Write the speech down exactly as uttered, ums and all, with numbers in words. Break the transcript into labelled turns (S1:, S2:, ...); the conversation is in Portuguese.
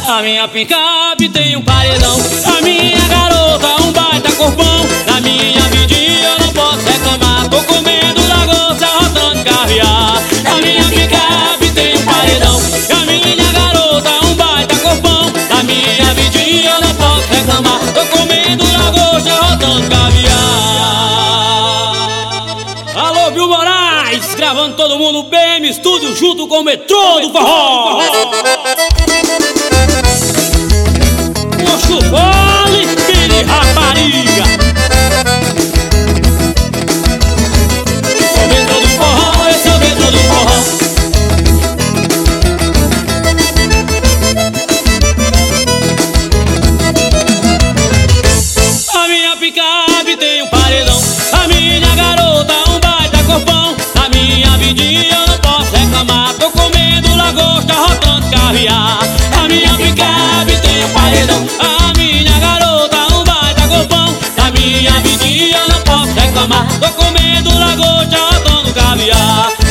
S1: A minha picape tem um paredão, a minha garota um baita corpão. Na minha vidinha eu não posso reclamar, tô comendo lagosta, rodando caviar. A minha picape tem um paredão, a minha garota um baita corpão. Na minha vidinha eu não posso reclamar, tô comendo lagosta, rodando caviar. Alô, Bill Moraes, gravando todo mundo B M Studio junto com o metrô do forró. Mocho Fole, filho de rapariga. Sou o metrô do forró, esse é o metrô do forró. A minha picape tem um paredão, a minha garota um baita corpão. Na minha vidinha eu não posso reclamar, tô comendo lagosta, rodando caviar. A minha picape tem um paredão, a minha garota um baita corpão. Na minha vidinha eu não posso reclamar, tô comendo lagosta, rodando caviar.